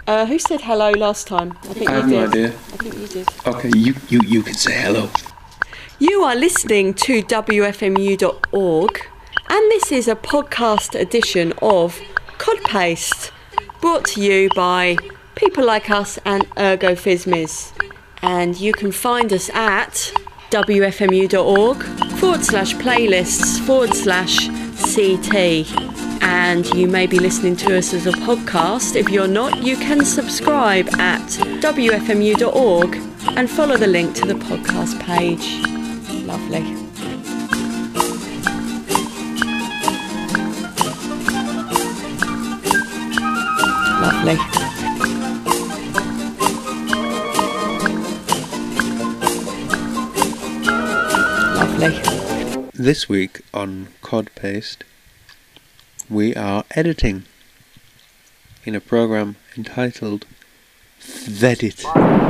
Who said hello last time? I have no idea. I think you did. Okay, you can say hello. You are listening to WFMU.org, and this is a podcast edition of Cod Paste, brought to you by people like us and Ergo Physmis. And you can find us at WFMU.org/playlists/CT. And you may be listening to us as a podcast. If you're not, you can subscribe at WFMU.org and follow the link to the podcast page. Lovely. Lovely. Lovely. This week on Cod Paste, we are editing in a program entitled Vedit.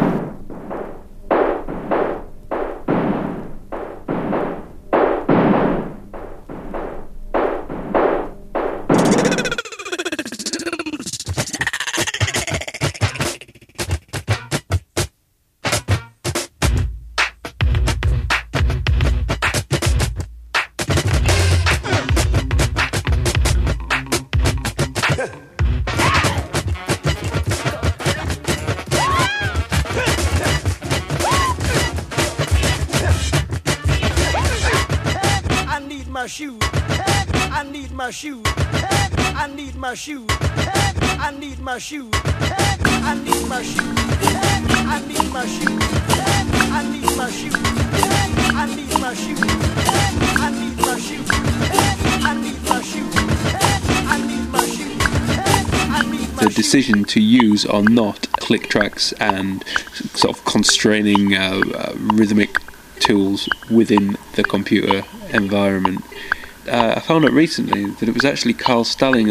Shoes. I need my shoes. I need my shoes. I need my shoes. I need my shoes. I need my shoes. I need my shoes. I need my shoes. I need my shoes. I need my shoes. I need my shoes. The decision to use or not click tracks and sort of constraining rhythmic tools within the computer environment. I found out recently that it was actually Carl Stalling.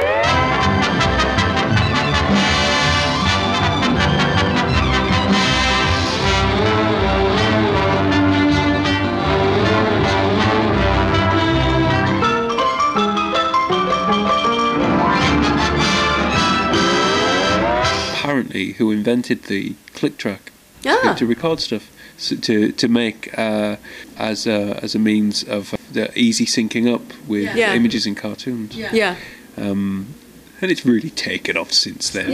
Apparently, who invented the click track to record stuff. To make as a means of the easy syncing up with images in cartoons. And it's really taken off since then.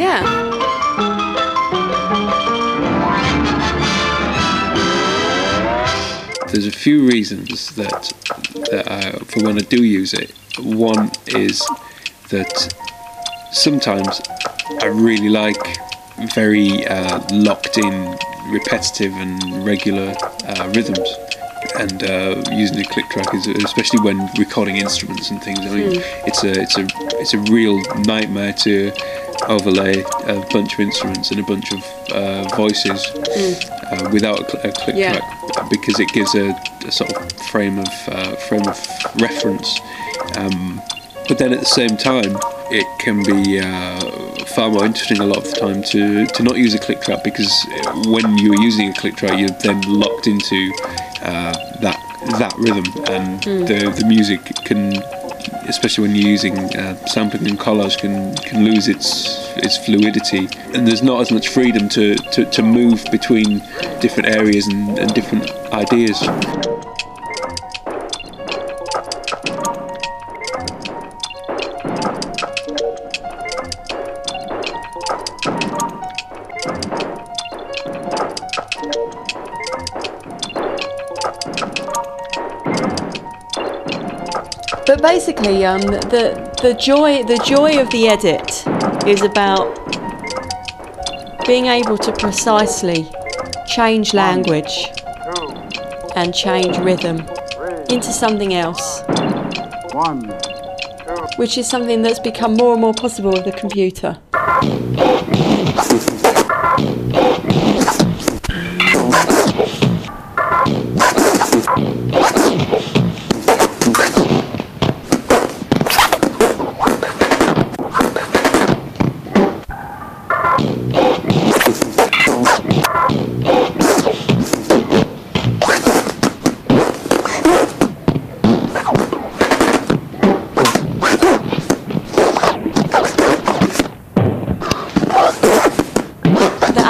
There's a few reasons that for when I do use it. One is that sometimes I really like very locked in, repetitive and regular rhythms, and using a click track is, especially when recording instruments and things. I mean, it's a real nightmare to overlay a bunch of instruments and a bunch of voices without a click track, because it gives a sort of frame of reference. But then at the same time, it can be far more interesting a lot of the time to not use a click track, because when you're using a click track, you're then locked into that rhythm, and the music can, especially when you're using sampling and collage, can lose its fluidity, and there's not as much freedom to move between different areas and different ideas. But basically, the joy of the edit is about being able to precisely change language and change rhythm into something else, which is something that's become more and more possible with the computer.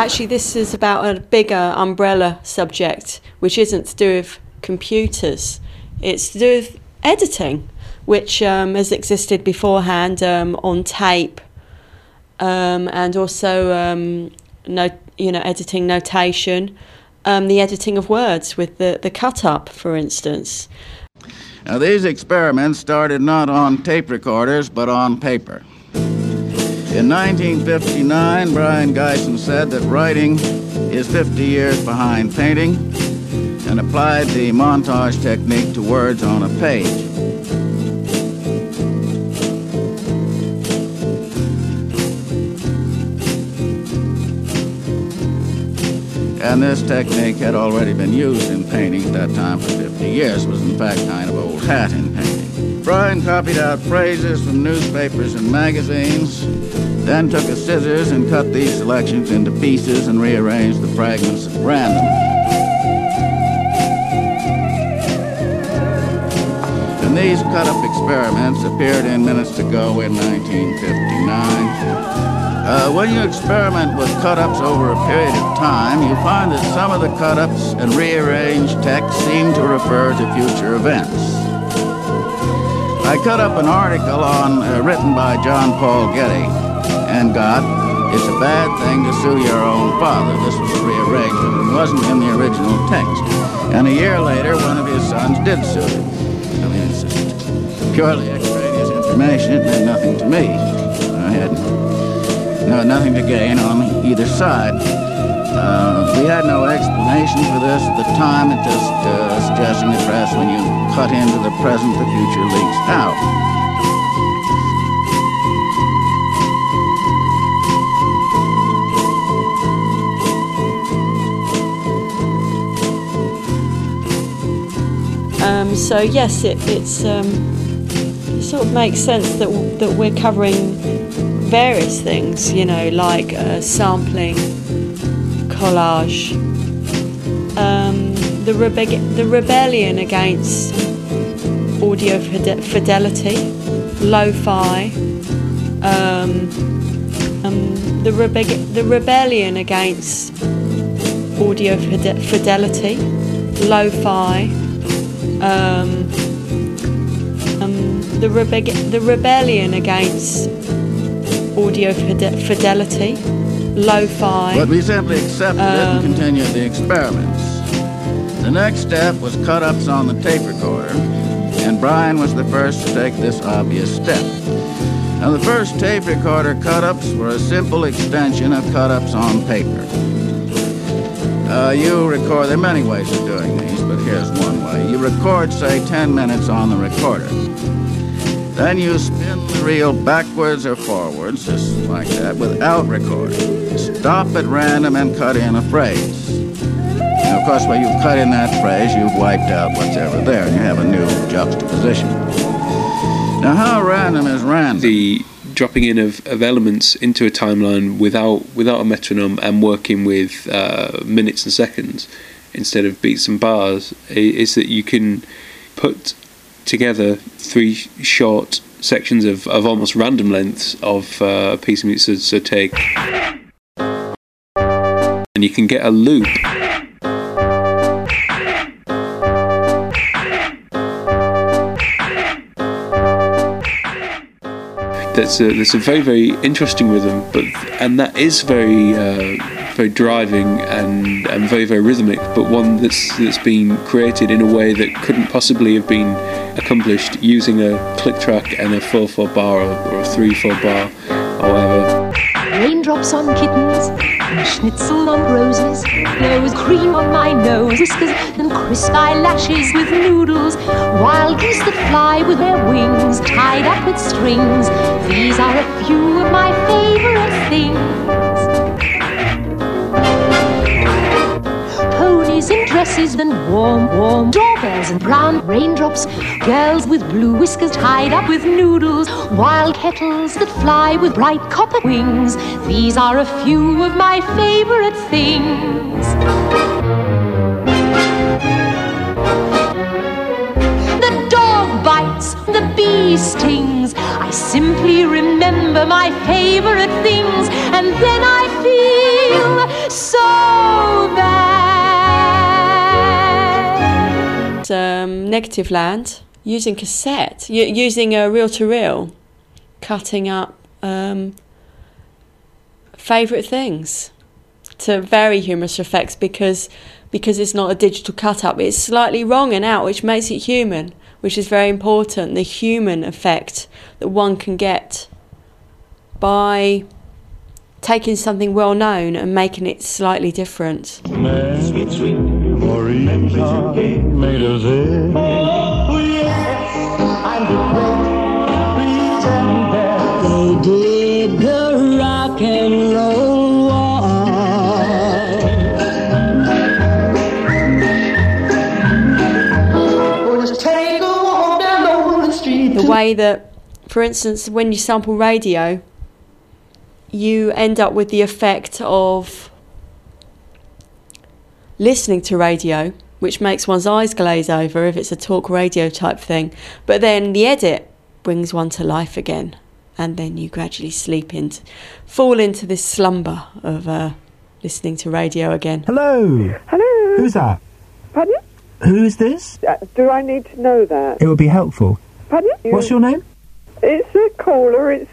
actually this is about a bigger umbrella subject, which isn't to do with computers. It's to do with editing, which has existed beforehand on tape, and also editing notation, the editing of words with the cut up, for instance. Now, these experiments started not on tape recorders, but on paper. In 1959, Brion Gysin said that writing is 50 years behind painting and applied the montage technique to words on a page. And this technique had already been used in painting at that time for 50 years. It was in fact kind of old hat in painting. Brion copied out phrases from newspapers and magazines, then took a scissors and cut these selections into pieces and rearranged the fragments at random. And these cut-up experiments appeared in Minutes to Go in 1959. When you experiment with cut-ups over a period of time, you find that some of the cut-ups and rearranged text seem to refer to future events. I cut up an article written by John Paul Getty and got, "It's a bad thing to sue your own father." This was rearranged, and it wasn't in the original text. And a year later, one of his sons did sue him. I mean, it's just purely extraneous information. It meant nothing to me. I had nothing to gain on either side. We had no explanation for this at the time. It just suggesting that perhaps when you cut into the present, the future leaks out. So yes, it sort of makes sense that we're covering various things, like sampling, collage, the rebellion against audio fidelity, lo-fi, the rebellion against audio fidelity, lo-fi, the rebellion against audio fidelity, lo-fi. But we simply accepted it and continued the experiments. The next step was cut-ups on the tape recorder, and Brion was the first to take this obvious step. Now, the first tape recorder cut-ups were a simple extension of cut-ups on paper. There are many ways of doing these, but here's one way. You record, say, 10 minutes on the recorder. Then you spin the reel backwards or forwards, just like that, without recording. Stop at random and cut in a phrase. Now, of course, when you cut in that phrase, you've wiped out what's ever there, and you have a new juxtaposition. Now, how random is random? The dropping in of elements into a timeline without a metronome and working with minutes and seconds instead of beats and bars is that you can put together 3 short sections of almost random lengths of a piece of music, so take, and you can get a loop. That's a very, very interesting rhythm, and that is very very driving and very, very rhythmic, but one that's been created in a way that couldn't possibly have been accomplished using a click track and a 4/4 bar or a 3/4 bar or whatever. Raindrops on kittens, and schnitzel on roses, nose cream on my nose, whiskers and crisp eyelashes with noodles, wild geese that fly with their wings tied up with strings. These are a few of my favorite things. Ponies in dresses and warm doorbells and brown raindrops, girls with blue whiskers tied up with noodles, wild kettles that fly with bright copper wings. These are a few of my favorite things. The dog bites, the bee stings. I simply remember my favorite things, and then I feel so bad. Negative Land, using cassette, using a reel-to-reel, cutting up favourite things to very humorous effects because it's not a digital cut-up. It's slightly wrong and out, which makes it human, which is very important. The human effect that one can get by taking something well known and making it slightly different. They did the rock and roll wall. Just take a walk down the street. The way that, for instance, when you sample radio, you end up with the effect of listening to radio, which makes one's eyes glaze over if it's a talk radio type thing. But then the edit brings one to life again, and then you gradually fall into this slumber of listening to radio again. Hello. Hello. Who's that? Pardon? Who is this? Do I need to know that? It would be helpful. Pardon? What's your name? It's a caller. It's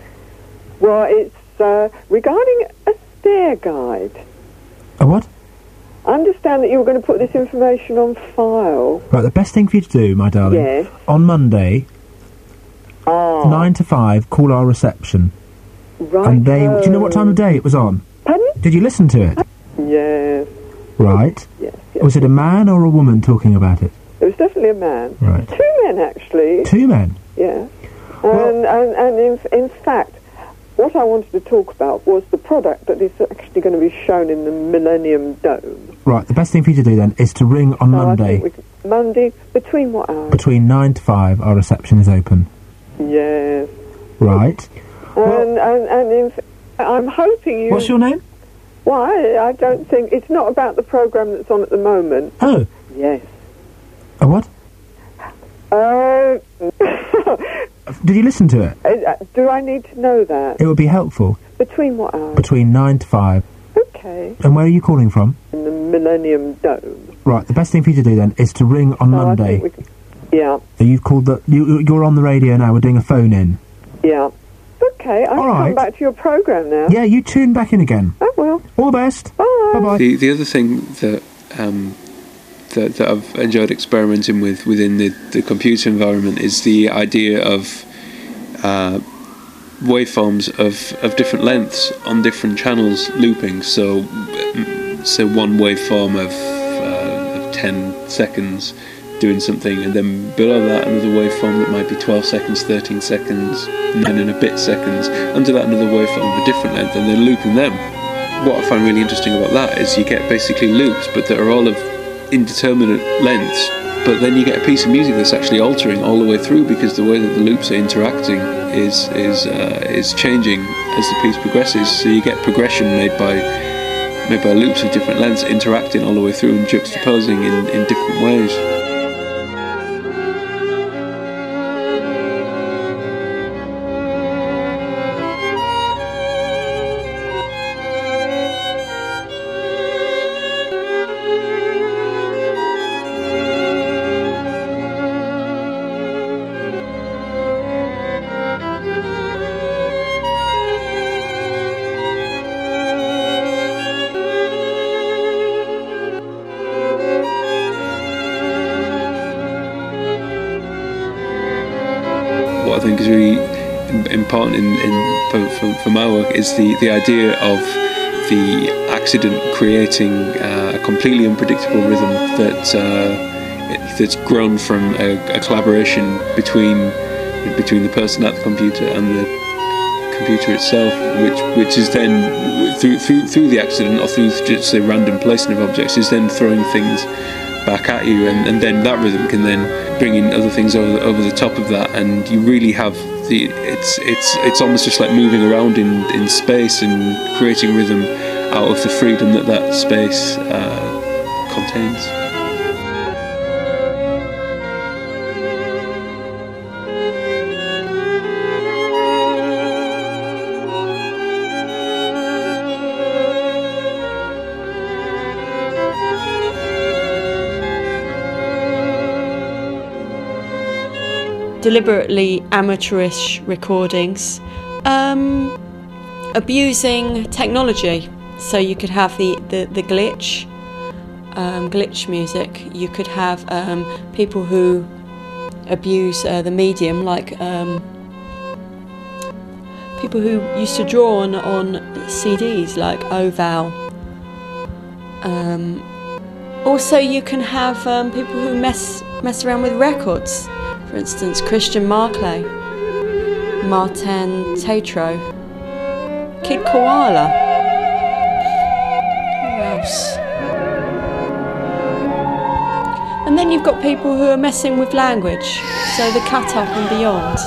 regarding a stair guide. A what? I understand that you were going to put this information on file. Right, the best thing for you to do, my darling, Yes. on Monday, 9 to 5, call our reception. Right. And do you know what time of day it was on? Pardon? Did you listen to it? Yes. Right. Yes. Was it a man or a woman talking about it? It was definitely a man. Right. 2 men, actually. 2 men? Yeah. Well- And in fact, what I wanted to talk about was the product that is actually going to be shown in the Millennium Dome. Right, the best thing for you to do then is to ring on So I Monday. think Monday, between what hours? Between 9 to 5, our reception is open. Yes. Right. And I'm hoping you... What's your name? Why? I don't think... It's not about the programme that's on at the moment. Oh. Yes. A what? Did you listen to it? Do I need to know that? It would be helpful. Between what hours? Between 9 to 5. Okay. And where are you calling from? In the Millennium Dome. Right, the best thing for you to do then is to ring on So I Monday. think yeah. So you've called you're on the radio now, we're doing a phone in. Yeah. Okay, I'll All right. come back to your programme now. Yeah, you tune back in again. Oh, well. All the best. Bye. Bye-bye. The other thing that I've enjoyed experimenting with within the computer environment is the idea of waveforms of different lengths on different channels looping. So one waveform of 10 seconds doing something, and then below that another waveform that might be 12 seconds, 13 seconds, 9 and a bit seconds. Under that another waveform of a different length, and then looping them. What I find really interesting about that is you get basically loops, but that are all of indeterminate lengths, but then you get a piece of music that's actually altering all the way through, because the way that the loops are interacting is changing as the piece progresses. So you get progression made by loops of different lengths interacting all the way through and juxtaposing in different ways. What I think is really important for my work is the idea of the accident creating a completely unpredictable rhythm that's grown from a collaboration between the person at the computer and the computer itself, which is then through the accident or through just a random placing of objects is then throwing things back at you, and then that rhythm can then bring in other things over the top of that, and you really have it's almost just like moving around in space and creating rhythm out of the freedom that space contains. deliberately amateurish recordings, abusing technology. So you could have the glitch music. You could have people who abuse the medium, like people who used to draw on CDs, like Oval. Also, you can have people who mess around with records. For instance, Christian Marclay, Martin Tatro, Kid Koala. Who else? And then you've got people who are messing with language, so the Cut Up and Beyond.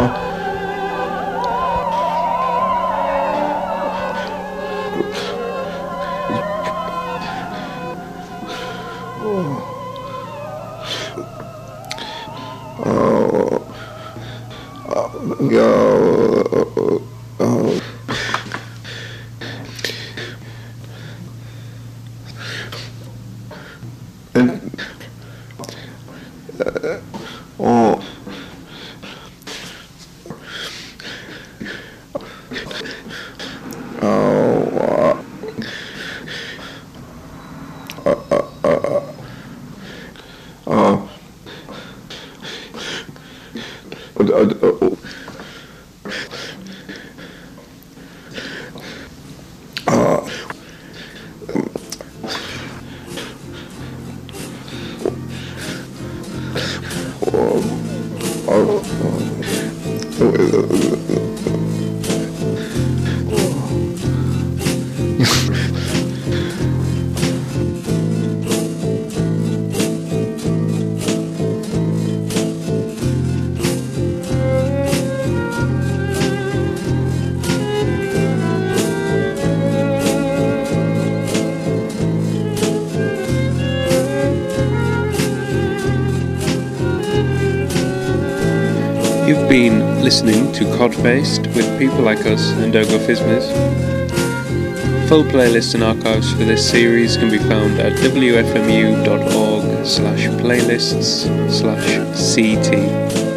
You've been listening to Codpaste with People Like Us and Dogo Fizmiz. Full playlists and archives for this series can be found at wfmu.org/playlists/CT.